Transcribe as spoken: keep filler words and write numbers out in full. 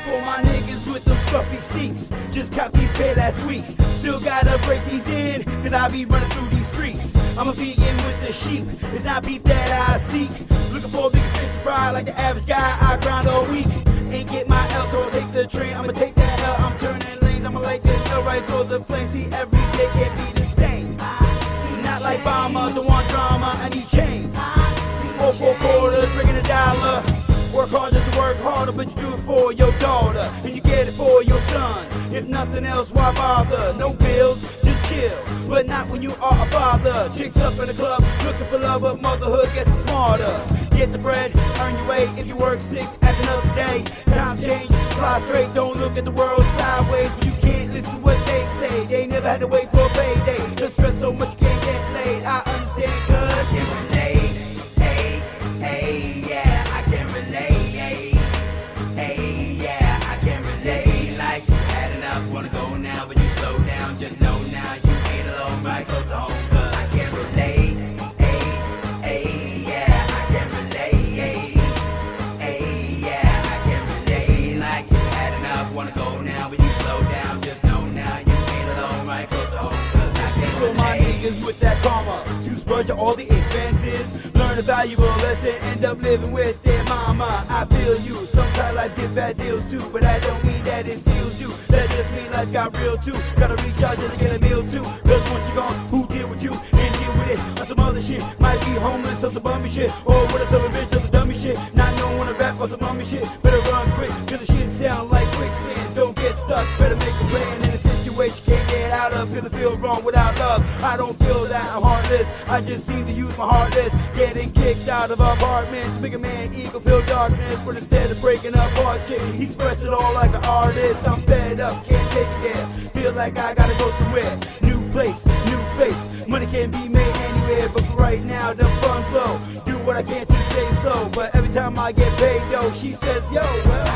for my niggas with them scruffy sneaks. Just caught these pair last week. Still gotta break these in, cause I be running through these streets. I'm a vegan with the sheep. It's not beef that I seek. Looking for a bigger fish to fry like the average guy. I grind all week. Ain't get my L, so I'll take the train. I'ma take that L. I'm turning lanes. I'ma like this L right towards the flame. See, every day can't be the same. Not like Obama, don't want drama. I need change. Four four quarters, bringing a dollar. Work harder to work harder, but you do it for your daughter, and you get it for your son. If nothing else, why bother? No bills, just chill, but not when you are a father. Chicks up in the club, looking for love, but motherhood gets smarter. Get the bread, earn your way. If you work six, at another day. Time change, fly straight, don't look at the world sideways. But you can't listen to what they say. They never had to wait for a payday. Just stress so much you can't get laid. I understand, cause I can relate. Hey, hey, yeah, I can relate. Hey, yeah, I can relate. Like you had enough, wanna go now, but you slow down. Just know now you ain't alone, right? Close to home, cause I can relate. Hey, hey, yeah, I can relate. Hey, yeah, I can relate. Like you had enough, wanna go now, but you slow down. Just know now you ain't alone, right? Close to home, cause I can relate. For my niggas with that karma, to splurge all the expenses. Learn a valuable lesson, end up living with their mama. I feel you. Sometimes life get bad deals too, but that don't mean that it steals you. That just mean life got real too. Gotta reach out just to get a meal too. Cause once you gone, who deal with you and deal with it? On some other shit, might be homeless or some bummy shit, or with a silver bitch or some dummy shit. Not knowing wanna rap or some mummy shit. Better run quick, cause the shit sound like quicksand. Don't get stuck, better make a plan in a situation you can't get out of. Cause it feels wrong without love. I don't feel that I'm heartless, I just seem to use my heartless. Getting kicked out of apartments, make a man ego feel darkness. But instead of breaking up hard shit, he expressed it all like an artist. I'm fed up, can't take it there. Feel like I gotta go somewhere. New place, new face. Money can be made anywhere, but for right now, the funds flow. Do what I can to say so. But every time I get paid, though, she says, yo, well.